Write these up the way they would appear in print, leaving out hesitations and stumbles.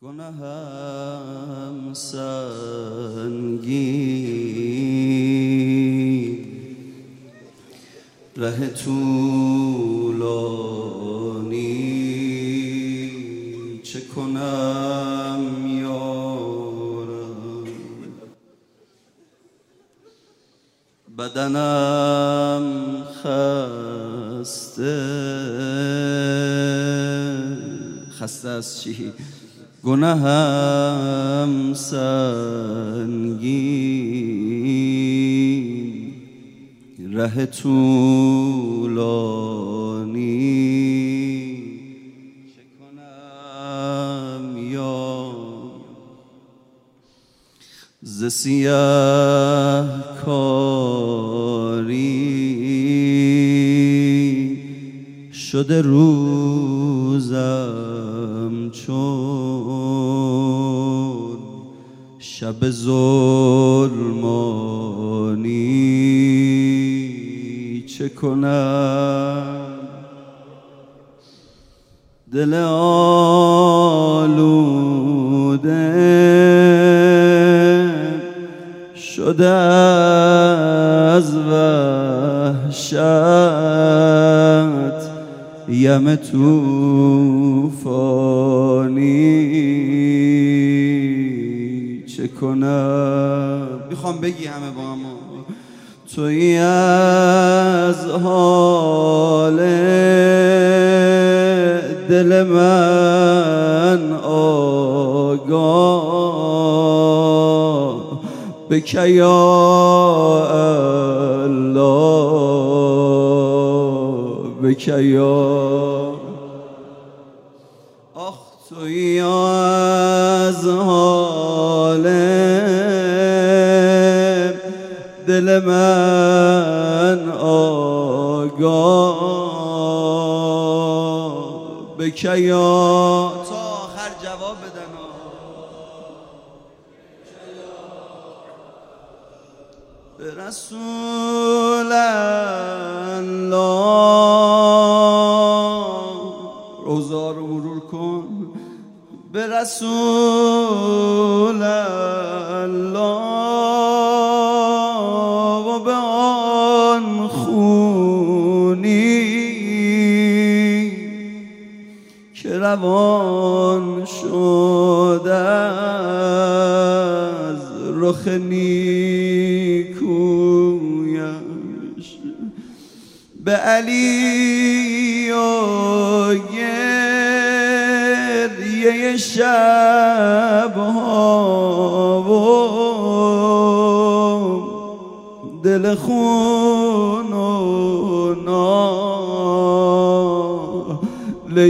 گناهم سنگین، ره طولانی، چه کنم یارم؟ بدنم خسته از چی؟ گناهم سنگین، ره طولانی، چه کنم یا ز سیه کاری شده روزم چون شب ظلمانی، چه کنم؟ دل آلوده شده از وحشت، یم طوفانی، چه کنم؟ میخوام بگی همه با هم تویی از حال دل من آگاه، بکه یا الله، بکه یا آخ تویی از حال دل من آگاه، بکه یا تا آخر جواب بدن به رسول الله، روزا رو مرور کن، به رسول الله و به آن خونی که روان شده از رخ نیکویش، به علی و گریه شبها و دل خون و ناله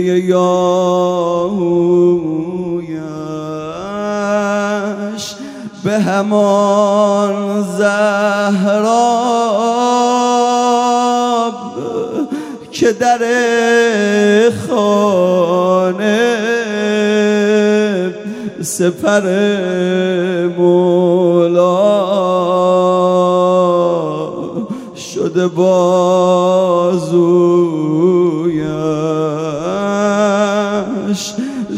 یاهویش، به همان زهرا که در خانه سپر مولا شده بازویش،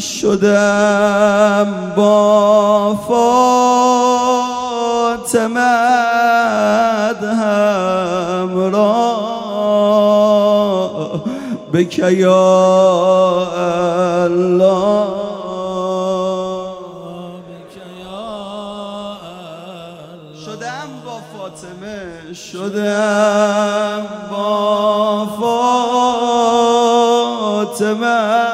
شدم با فاطمه همراه، بکه یا الله، بکه یا الله. شدم با فاطمه، شدم با فاطمه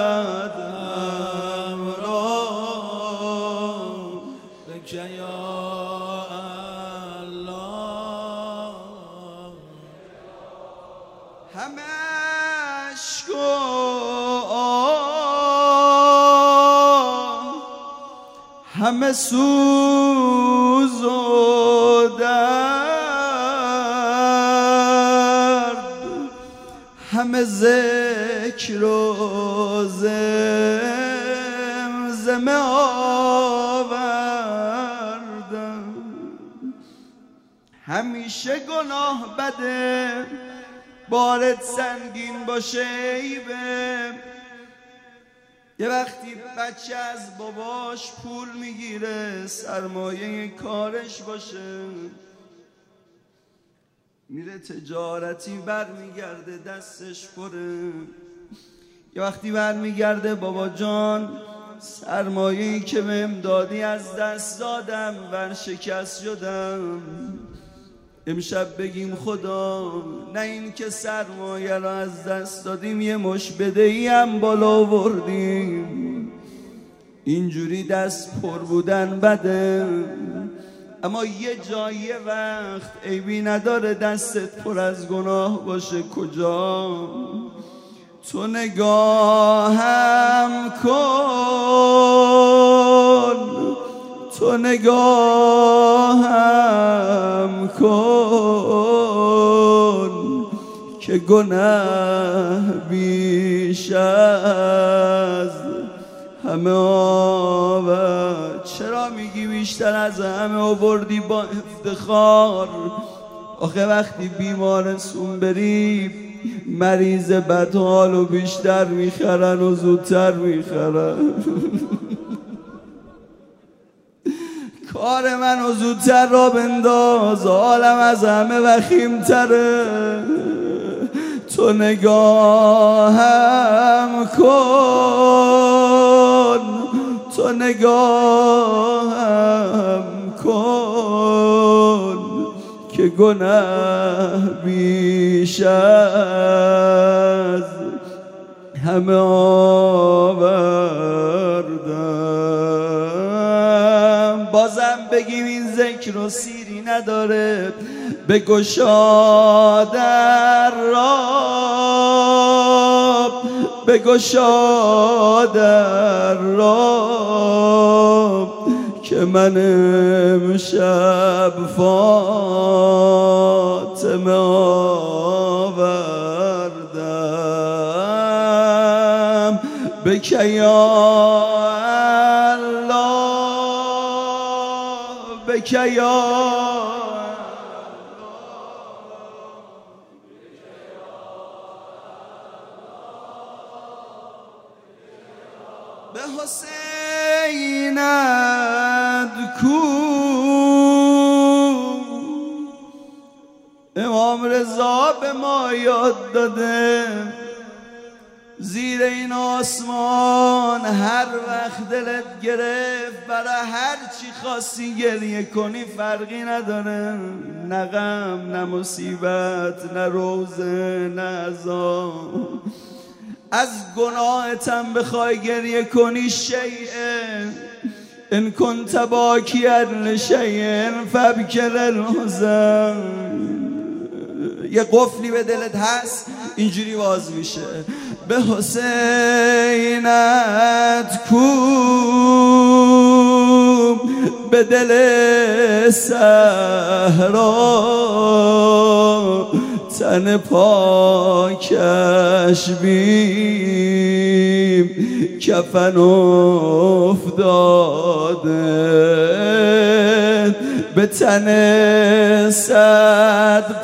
همش کو همه سوز و درد، همه ذکر و زمزمه آوردم، همیشه گناه بده بارت سنگین باشه، عیبه یه وقتی بچه از باباش پول میگیره سرمایه کارش باشه، میره تجارتی برمیگرده دستش پره. یه وقتی برمیگرده بابا جان سرمایه‌ای که بهم دادی از دست دادم، ورشکست شدم. امشب بگیم خدا نه این که سرمایه را از دست دادیم یه مش بدهی هم بالا آوردیم. اینجوری دست پر بودن بده، اما یه جایی وقت عیبی نداره دستت پر از گناه باشه. کجا؟ تو نگاهم کن، تو نگاهم کن که گناه بیش از همه آورد. چرا میگی بیشتر از همه آوردی با افتخار؟ آخه وقتی بیمارستون بری مریض بدحالو بیشتر میخرن و زودتر میخرن. کار منو زودتر را بنداز، حالم از همه وخیمتره. تو نگاهم کن، تو نگاهم کن که گناه بیش از همه آوردم. بازم بگیم این ذکر و سیری نداره. بگشا در را، بگشا در را که من امشب فاطمه آوردم. بکه یا الله، بکه یا به حسینت کو امام رضا به ما یاد داده. زیر این آسمان هر وقت دلت گرفت برای هر چی خواستی گریه کنی فرقی نداره. نه غم، نه مصیبت، نه روزه، نه عذاب. از گناهتم بخوای گریه کنی شیئه ان کنت باکیا لشیء فابکی للحزن. یه قفلی به دلت هست اینجوری باز میشه. به حسینت کو به دل صحرا تن پاکش بیم کفن افتاده. به تن صد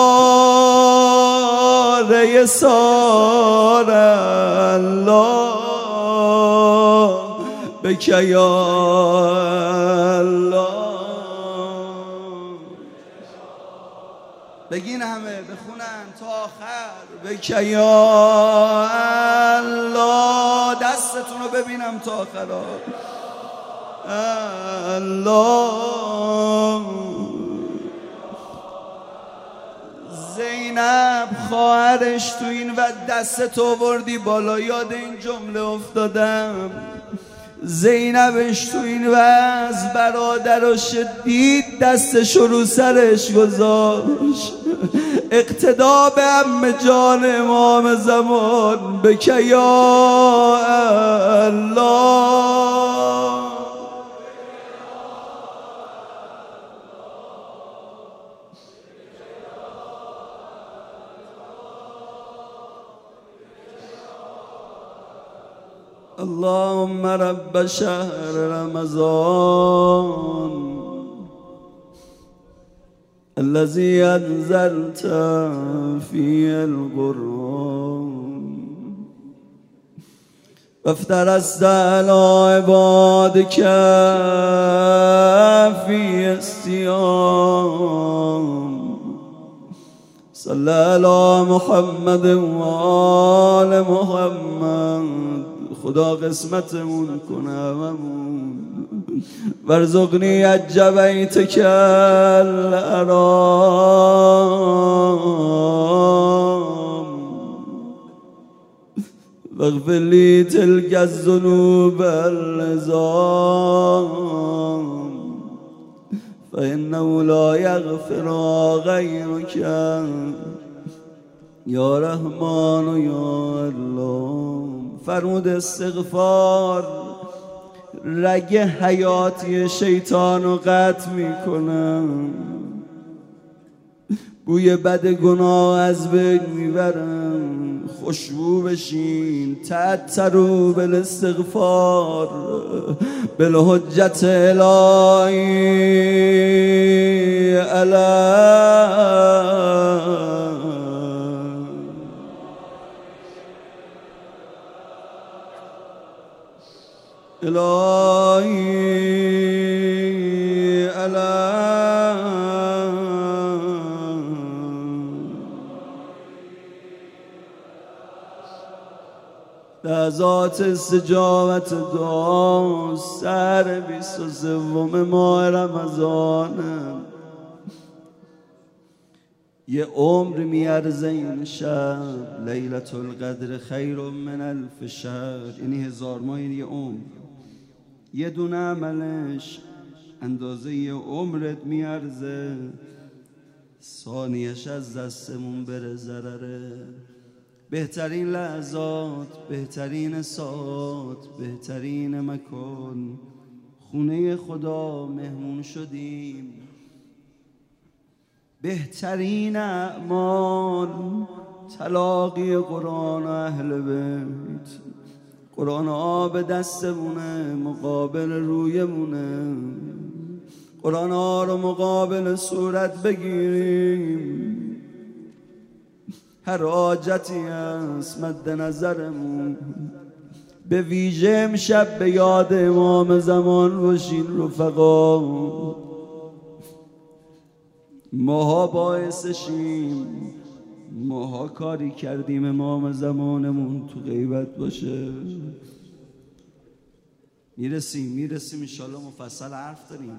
پاره سار الله. بکه یا الله. بگین همه بخونن تا آخر. بکه یا الله. دستتون رو ببینم تا آخر. الله. زینب خواهرش تو این و دستت آوردی بالا، یاد این جمله افتادم. زینبش تو این وز برادرش دید دستشو رو سرش گذاشت. اقتدا به عم جان امام زمان. بکه یا الله. اللهم رب شهر رمضان الذي أنزلت فيه القرآن وافترست على عبادك في الصيام صلى على محمد و آل محمد. خدا قسمتمون کنه هممون. وارزقنی عجبیتک الارام واغفر لی تلک الذنوب العظام فإنه لا یغفر غیرک یا رحمان و یا الله. فرمود استغفار رگ حیاتی شیطان رو قطع میکنه، بوی بد گناه از بین میبرم. خوشبو بشین تعطروا بالاستغفار بالحجت الهی الهی لحظات استجابت دعا سر 23 ماه رمضانه. یه عمر میارزه این شب. لیلة القدر خیر من الف شهر، یعنی 1000 ماه، یعنی یه عمر. یه دونه عملش اندازه یه عمرت میارزه. ثانیش از دستمون بره ضرره. بهترین لحظات، بهترین ساعت، بهترین مکان، خونه خدا مهمون شدیم. بهترین اعمال تلاقی قرآن و اهل بیت. قرآن آب دستمونه، مقابل رویمونه. قرآن ها رو مقابل صورت بگیریم. هر حاجتی هست مد نظرمون. به ویژه امشب به یاد امام زمان باشین رفقا. ماها باعثشیم، ماها کاری کردیم امام زمانمون تو غیبت باشه. میرسیم انشالله مفصل حرف داریم.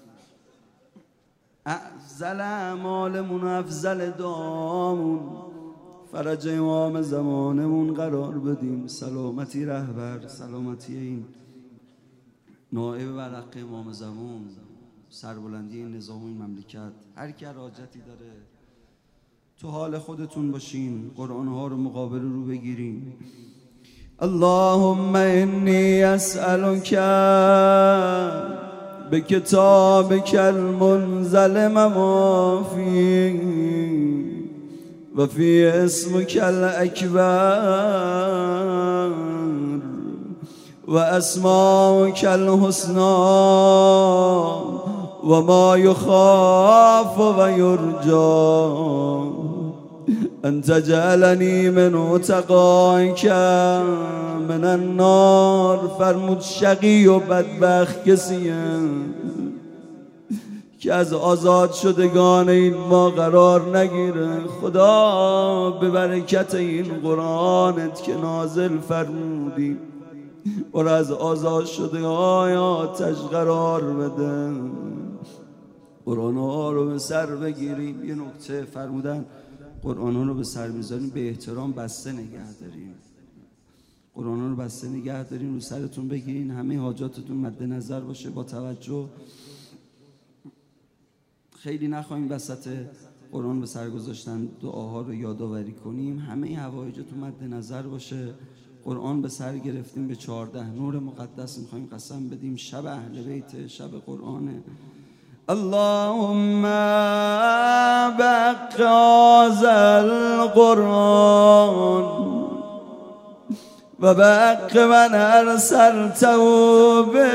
افضل اعمالمون و افضل دعامون فرج امام زمانمون قرار بدیم. سلامتی رهبر، سلامتی این نائب ورق امام زمان، سربلندی نظام این مملکت. هر کی حاجتی داره تو حال خودتون باشین. قرآن ها رو مقابل رو بگیریم. اللهم انی اسألک بکتابک المنزل ما فی و فی اسمک الاکبر و اسماک الحسنی و ما یخاف و یرجا ان تجعلنی من عتقائک من النار. فرمود شقی و بدبخت کسیه که از آزاد شدگان این ما قرار نگیره. خدا به برکت این قرآنت که نازل فرمودی اور از آزاد شدگان آتش قرار بده. قرآن ها رو به سر بگیریم. یه نکته فرمودن قرآن ها رو به سر میذاریم به احترام بسته نگه داریم. قرآن ها رو بسته نگه داریم، رو سرتون بگیرین، همه حاجاتتون مد نظر باشه با توجه. خیلی نخواهیم وسط قرآن به سر گذاشتن دعاها رو یادآوری کنیم. همه حوایجتون مد نظر باشه. قرآن به سر گرفتیم، به 14 نور مقدس میخوایم قسم بدیم. شب اهل بیت، شب قرآنه. اللهم بحق هذا القرآن و بحق من ارسلته به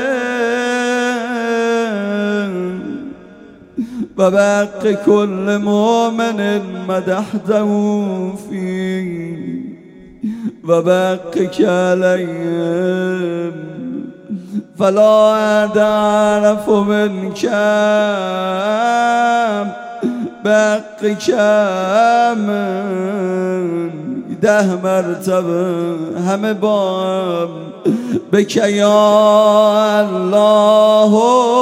و بحق کل مؤمن مدحته فی و بقک علیهم فلا اعرف منک بقک من 10 مرتبه همه با هم بک یا الله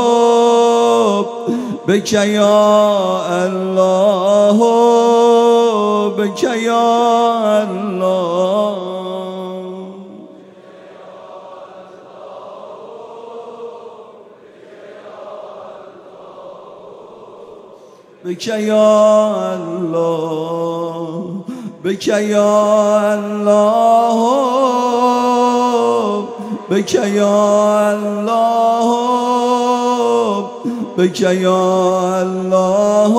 بک یا الله بک یا الله بک یا الله بک یا الله بک یا الله بک یا الله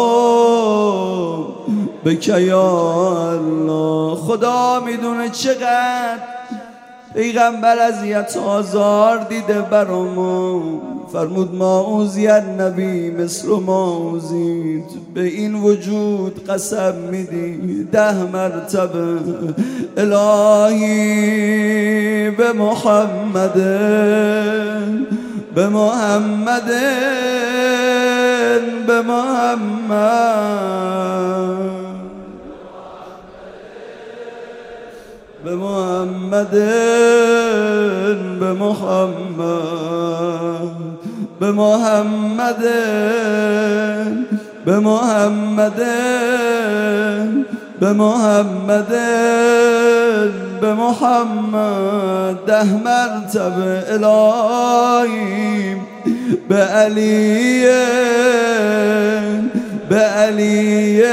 بک یا الله. خدا میدونه چقدر پیغمبر اذیت آزار دیده برامو. فرمود ما اوذی النبی مثل ما اوذیت. به این وجود قسم میدی 10 مرتبه الهی به محمد به محمد به محمد به محمد به محمد به محمد به محمد به محمد به محمد 10 مرتبه الهی به علی به علی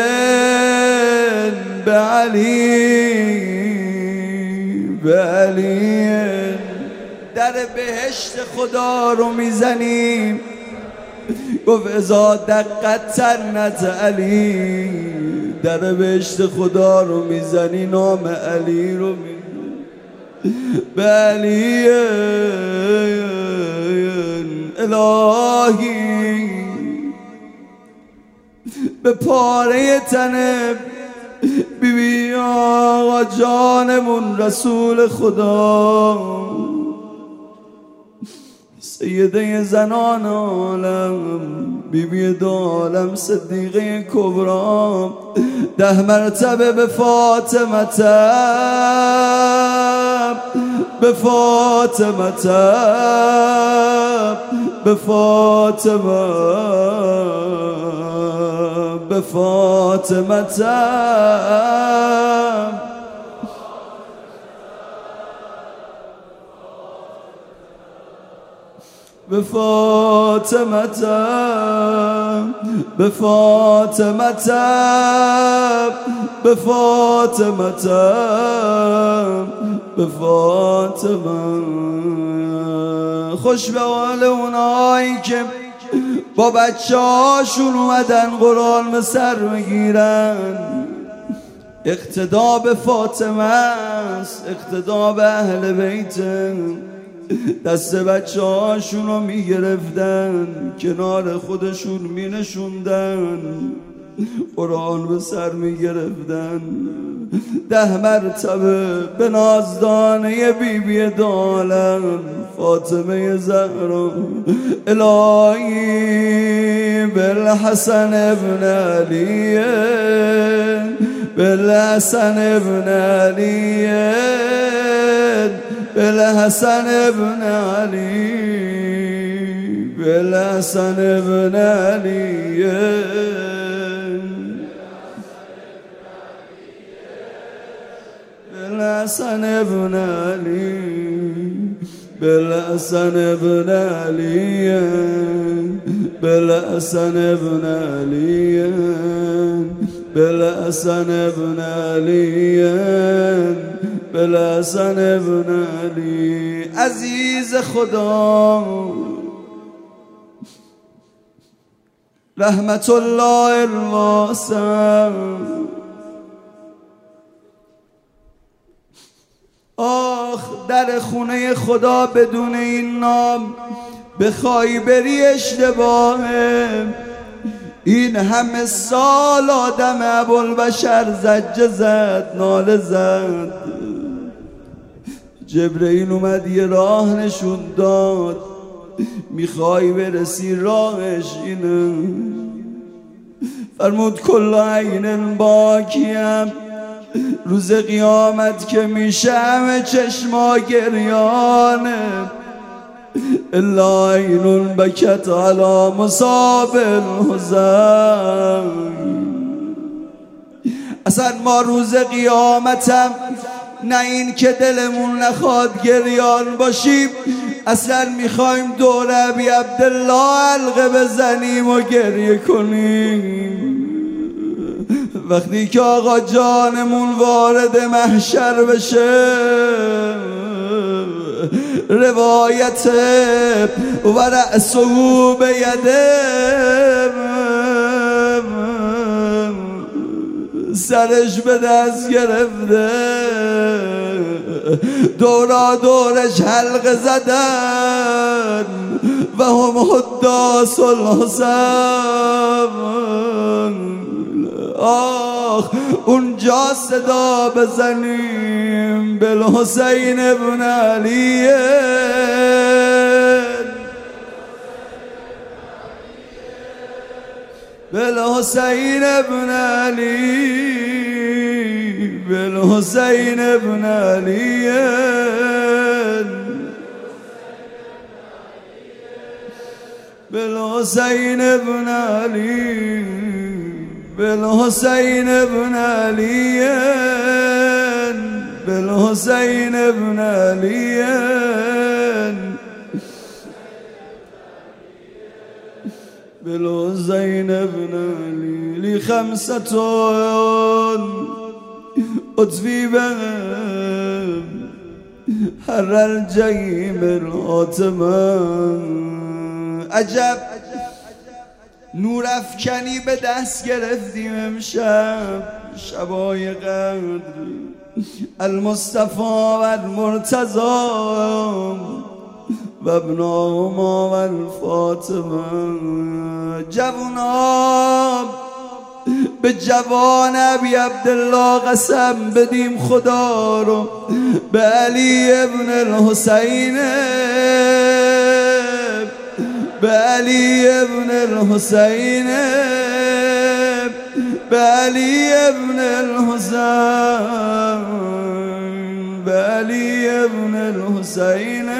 به علی به علی. در بهشت خدا رو میزنیم. گفت ازا دقت تنت علی. در بهشت خدا رو میزنی نام علی رو میزنی به علی الهی به پاره تن بیبی آقا جانمون رسول خدا سیده زنان عالم بیبی دو عالم صدیقه کبرا 10 مرتبه به فاطمه به فاطمه به فاطمه به فاطمه به فاطمه به فاطمه به فاطمه به فاطمه. خوش به حال اونایی که با بچه هاشون اومدن قرآن سر بگیرن. اقتدا به فاطمه است، اقتدا به اهل بیت. دست بچه هاشون رو میگرفتن کنار خودشون مینشوندن قرآن به سر میگرفتن. 10 مرتبه به نازدانه بیبی دو عالم فاطمه زهرا الهی بالحسن ابن علی بالحسن ابن علی بالحسن ابن علی بالحسن ابن علی بالحسن ابن علی بالحسن ابن علی بالحسن ابن علی بالحسن ابن علی بالحسن ابن علی. عزیز خدا رحمت الله الواسع آخ در خونه خدا بدون این نام بخوای بری اشتباهه. این همه سال آدم ابوالبشر زجه زد ناله زد جبرئیل اومد یه راه نشون داد، میخوای برسی راهش اینه. فرمود کل عین باکیم، روز قیامت که میشه همه چشما گریانه، الا عین بکت علی مصاب الحزین. اصلا ما روز قیامتم نه این که دلمون نخواد گریان باشیم، اصلا میخوایم دور ابی عبدالله حلقه بزنیم و گریه کنیم. وقتی که آقا جانمون وارد محشر بشه، روایت و رأسه بیده، سرش به دست گرفته، دورا دورش حلقه زدن و هم حداث الحسن. آخ اونجا صدا بزنیم بالحسین ابن علی، بالحسین ابن علی، بالحسین ابن علی، بالحسین ابن علی، بالحسین ابن علی، بالحسین ابن علی، بالحسین ابن علی. لی خمسة اطفی بهم حر الجحیم الحاطمه. عجب نور افکنی به دست گرفتیم امشب، شبای قدر. المصطفى و المرتضی و ابناهما و الفاطمه. جوونا به جوان ابی عبدالله قسم بدیم خدا رو، به علی ابن الحسین، به علی ابن الحسین، به علی ابن الحسین، به علی ابن الحسین،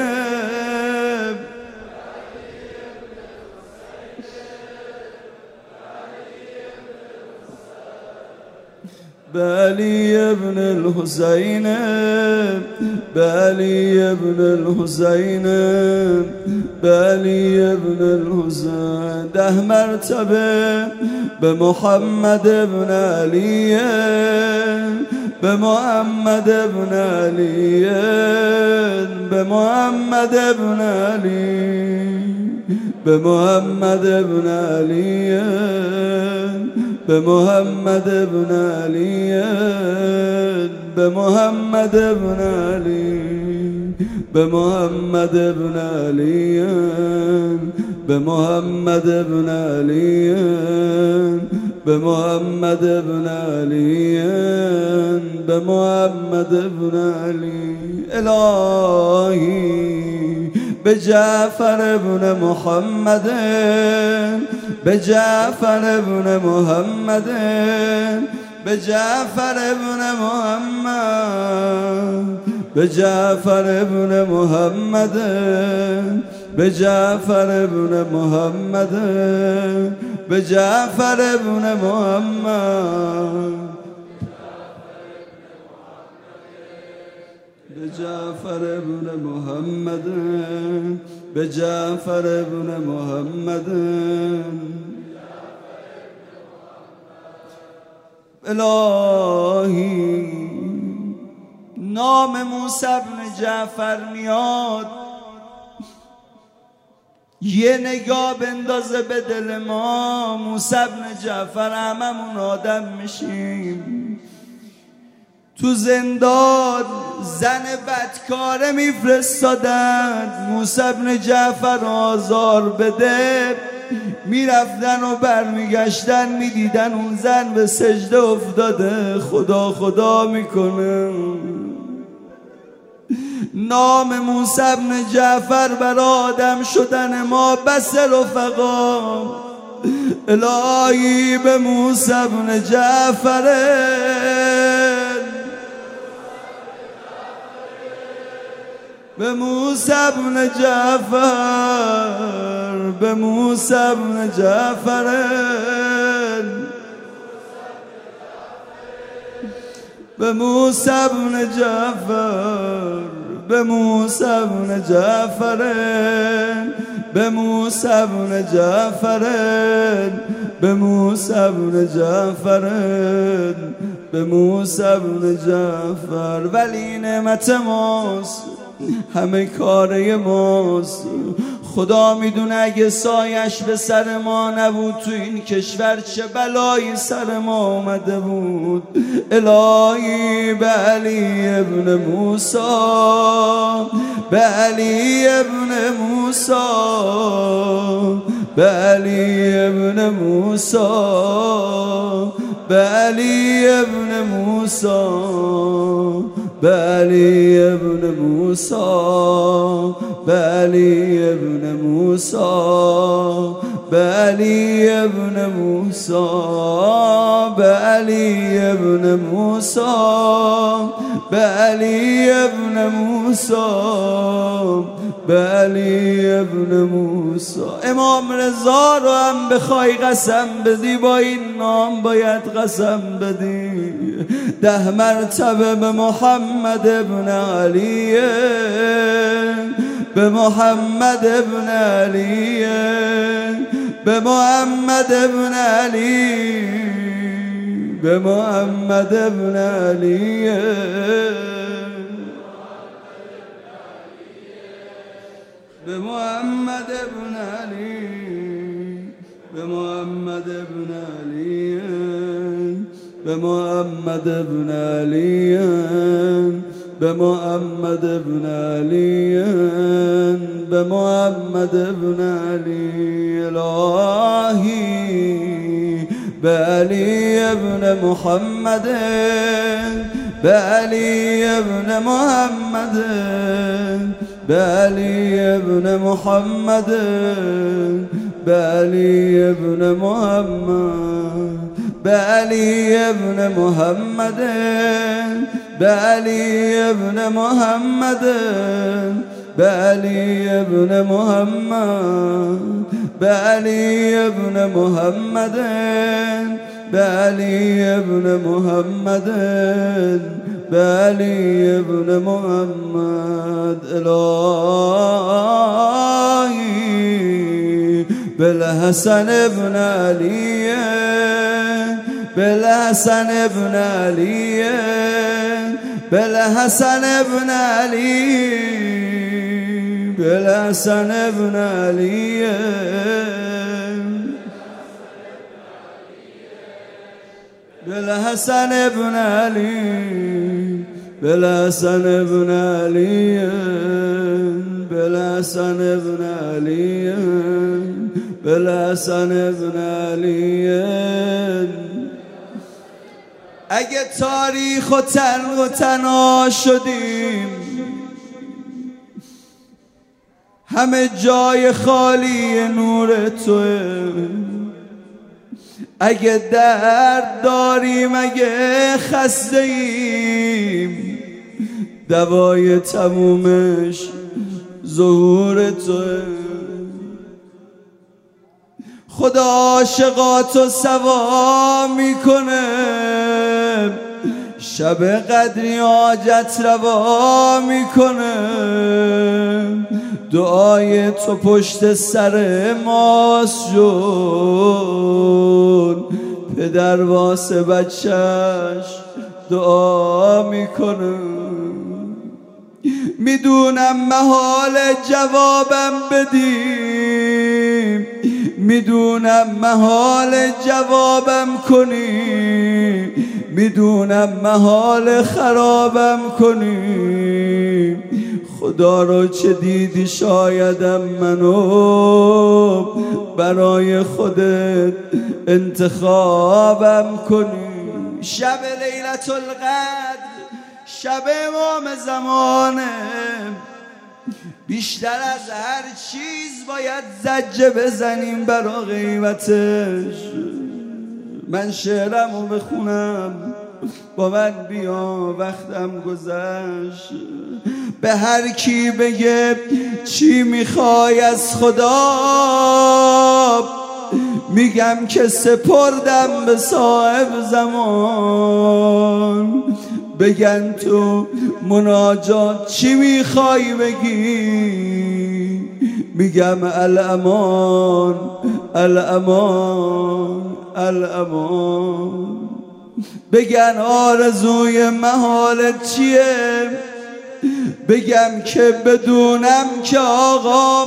به علی ابن الحسین، به علی ابن الحسین، به علی ابن الحسین. 10 مرتبه به محمد ابن علی، به محمد ابن علی، به محمد ابن علی، به محمد ابن علی، به محمد ابن علی، به محمد ابن علی، به محمد ابن علی، به محمد ابن علی، به محمد ابن علی، به محمد ابن علی. الهی به جعفر ابن محمد، به جعفر ابن محمد، به جعفر ابن محمد، به جعفر ابن محمد، به جعفر ابن محمد، به جعفر ابن محمد، به جعفر ابن محمد، به جعفر ابن محمد. الهی نام موسی بن جعفر میاد، یه نگاه بندازه به دل ما، موسی بن جعفر هممون آدم میشیم. تو زندان زن بدکاره میفرستادن موسی بن جعفر آزار بده، میرفتن و برمیگشتن میدیدن اون زن به سجده افتاده خدا خدا میکنه. نام موسی بن جعفر بر آدم شدن ما بس رفقا. الهی به موسی بن جعفر، به موسی بن جعفر، به موسی بن جعفر، به موسی بن جعفر، به موسی بن جعفر، به موسی بن جعفر، به موسی بن جعفر، به موسی بن جعفر. ولی نعمت ماست، همه کاره ماست. خدا میدونه اگه سایش به سر ما نبود تو این کشور چه بلایی سر ما اومده بود. الهی به علی ابن موسی، به علی ابن موسی، به علی ابن موسی، به علی ابن موسی، به علی ابن موسی، به علی ابن موسی، به علی ابن موسی، به علی ابن موسی، به علی ابن موسی، به علی ابن موسی. امام رضا رو هم بخوای قسم بدی با این نام باید قسم بدی. 10 مرتبه به محمد ابن علی، به محمد ابن علی، به محمد ابن علی، به محمد ابن علی، به محمد ابن علی، به محمد ابن علی، به محمد ابن علی، به محمد ابن علی، به محمد ابن علی. الهی به علی ابن محمد، به علی ابن محمد، به علی ابن محمد، به علی ابن محمد، به علی ابن محمد، به علی ابن محمد، به علی ابن محمد، به علی ابن محمد، به علی ابن محمد، به علی ابن محمد. الهی بالحسن ابن علی، بالحسن ابن علی، بالحسن ابن علی، بالحسن ابن علی، بالحسن ابن علی، بالحسن ابن علی، بالحسن ابن علی، بالحسن ابن علی. اگه تاریخ و تن و تنها شدیم، همه جای خالی نور توه. اگه درد داریم، اگه خسته ایم، دوای تمومش ظهور توه. خدا عاشقاتو سوا میکنه، شب قدری حاجت روا میکنه. دعای تو پشت سر ماست جون، پدر واسه بچهش دعا میکنه. میدونم محال جوابم بدی، میدونم محال جوابم کنی، میدونم محال خرابم کنی. خدا رو چه دیدی شایدم منو برای خودت انتخابم کنی. شب لیلة القدر، شب امام زمانه بیشتر از هر چیز باید زجه بزنیم برا غیبتش. من شعرمو بخونم با من بیا وقتم گذشت. به هر کی بگه چی میخوای از خدا میگم که سپردم به صاحب زمان. بگن تو مناجات چی میخوای بگی میگم الامان الامان الامان. بگن آرزوی محالت چیه بگم که بدونم که آقام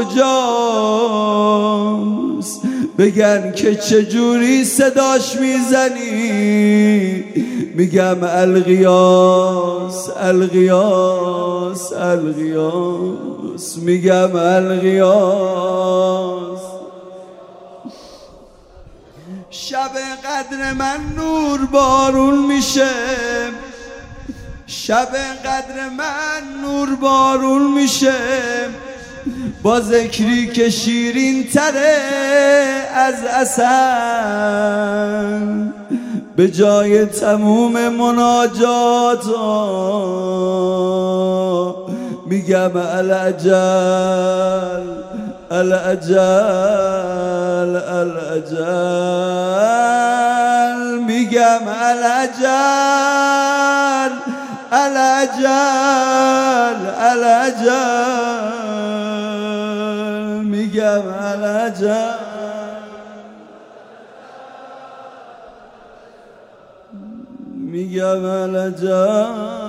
کجاست. بگن که چجوری صداش میزنی میگم الغیاس الغیاس الغیاس میگم الغیاس. شب قدر من نور بارون میشه، شب قدر من نور بارون میشه با ذکری که شیرین تره از عسل. به جای تموم مناجات میگم الاجل الاجل الاجل میگم الاجل الاجل الاجل میگم الاجل میگم الاجل.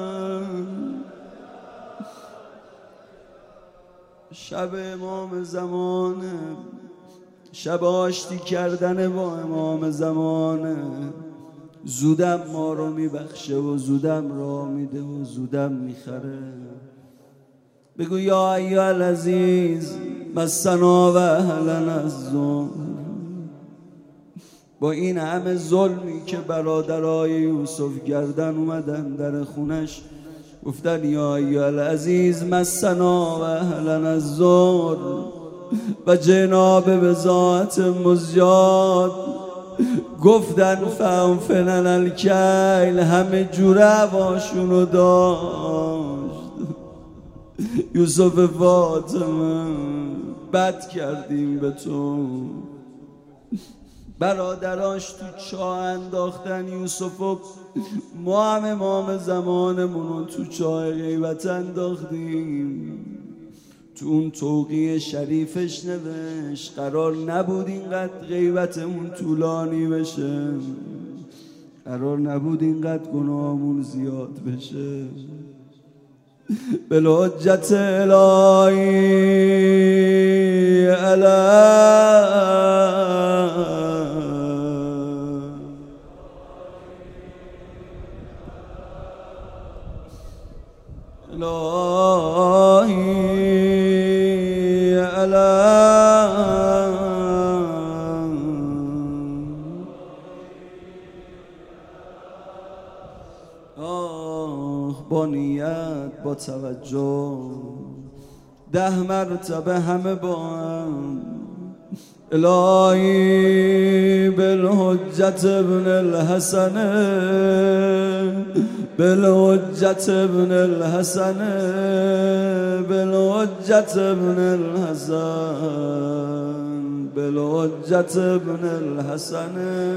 شب امام زمانه، شب آشتی کردن با امام زمانه. زودم ما رو میبخشه و زودم را میده و زودم میخره. بگو یا ایها العزیز مسنا و اهلنا الظلم. با این همه ظلمی که برادرای یوسف گردن اومدن در خونش گفتن یا ایها العزیز مسنا و اهلنا الظلم و جناب بضاعت مزجاد گفتن فانفنن الکیل. همه جور هواشونو داشت. یوسف فاطمه بد کردیم به تو. برادراش تو چاه انداختن یوسفو، ما هم امام زمانمونو تو چاه غیبت انداختیم. تو اون توقیه شریفش نوشت قرار نبود اینقدر غیبتمون طولانی بشه، قرار نبود اینقدر گناهمون زیاد بشه. بالحجت الهی با نیت با توجه 10 مرتبه همه با هم الهی بالحجت ابن الحسن بالحجت ابن الحسن بالحجت ابن الحسن بالحجت ابن الحسن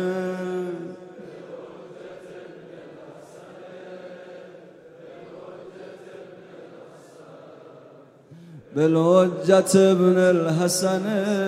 بالحجت ابن الحسن.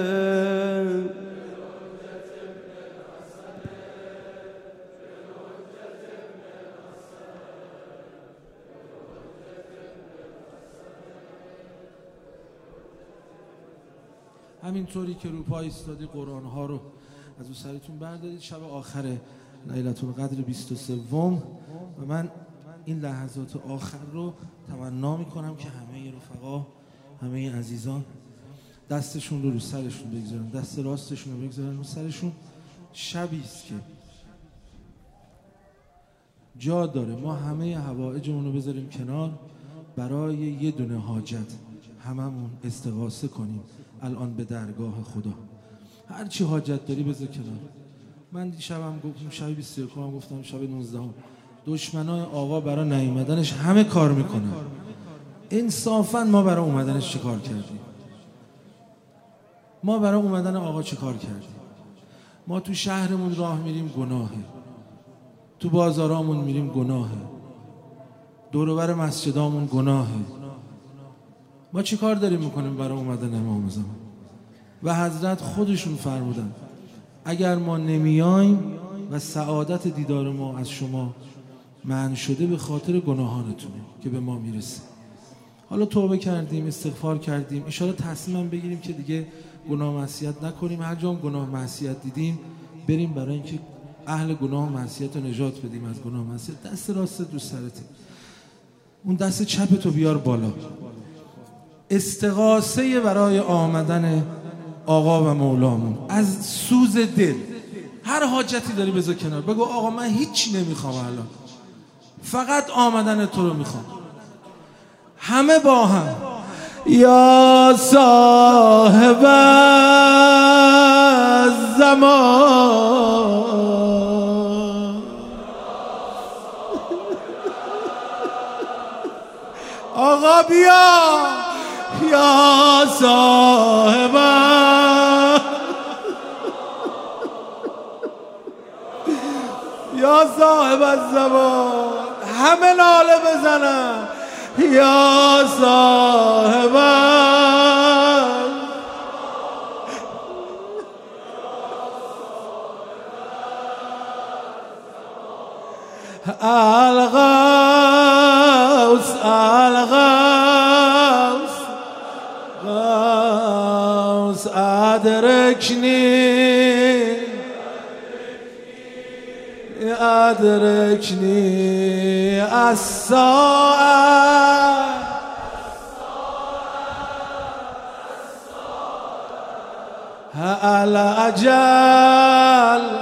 همینطوری که رو پای ایستادی قرآن ها رو از او سرتون بردارید. شب آخر لیلة القدر 23 و من این لحظات آخر رو تمنا میکنم که همه رفقا، همه عزیزان دستشون رو سرشون بگذارن، دست راستشون رو بگذارن رو سرشون. شبی است که جا داره ما همه حوائجمون رو بذاریم کنار، برای یه دونه حاجت هممون استغاثه کنیم الان به درگاه خدا. هر چی حاجت داری بذار کنار. من دیشبم گفتم، شب 21 هم گفتم، شب 19 هم دشمنای آقا برای نیومدنش همه کار میکنن. انصافا ما برای اومدنش چه کار کردیم؟ ما برای اومدن آقا چه کار کردیم؟ ما تو شهرمون راه میریم گناهه، تو بازارامون میریم گناهه، دور و بر مسجدامون گناهه. ما چی کار داریم میکنیم برای اومدن امام زمان؟ و حضرت خودشون فرمودن اگر ما نمیایم و سعادت دیدار ما از شما منع شده به خاطر گناهانتونه که به ما میرسه. حالا توبه کردیم، استغفار کردیم، ان شاءالله تصمیم بگیریم که دیگه گناه معصیت نکنیم. هر جا گناه معصیت دیدیم بریم برای اینکه اهل گناه معصیت رو نجات بدیم از گناه معصیت. دست راست دوست سرته، اون دست چپ تو بیار بالا. استغاثه برای آمدن آقا و مولامون از سوز دل. هر حاجتی داری بذار کنار، بگو آقا من هیچی نمیخوام الان، فقط آمدن تو رو میخوام. همه با هم یا صاحب الزمان، آقا بیا یا صاحب یا صاحب الزمان، همه ناله بزنن یا صاحب الغوث الغوث غوث ادرکنی ادرکنی الساعة الأجل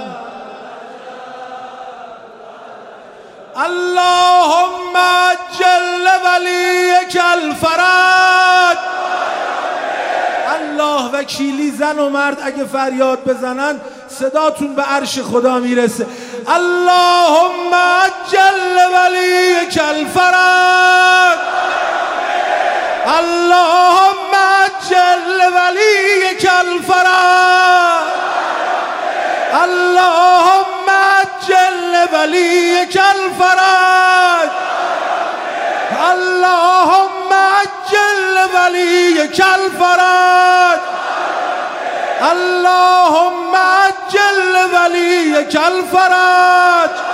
اللهم جل وليك الفرج. الله وکیلی زن و مرد اگه فریاد بزنن صداتون به عرش خدا میرسه. اللهم جل وليك الفرج، اللهم جل وليك الفرج، اللهم جل وليك الفرج، اللهم جل وليك الفرج، اللهم جل وليك الفرج.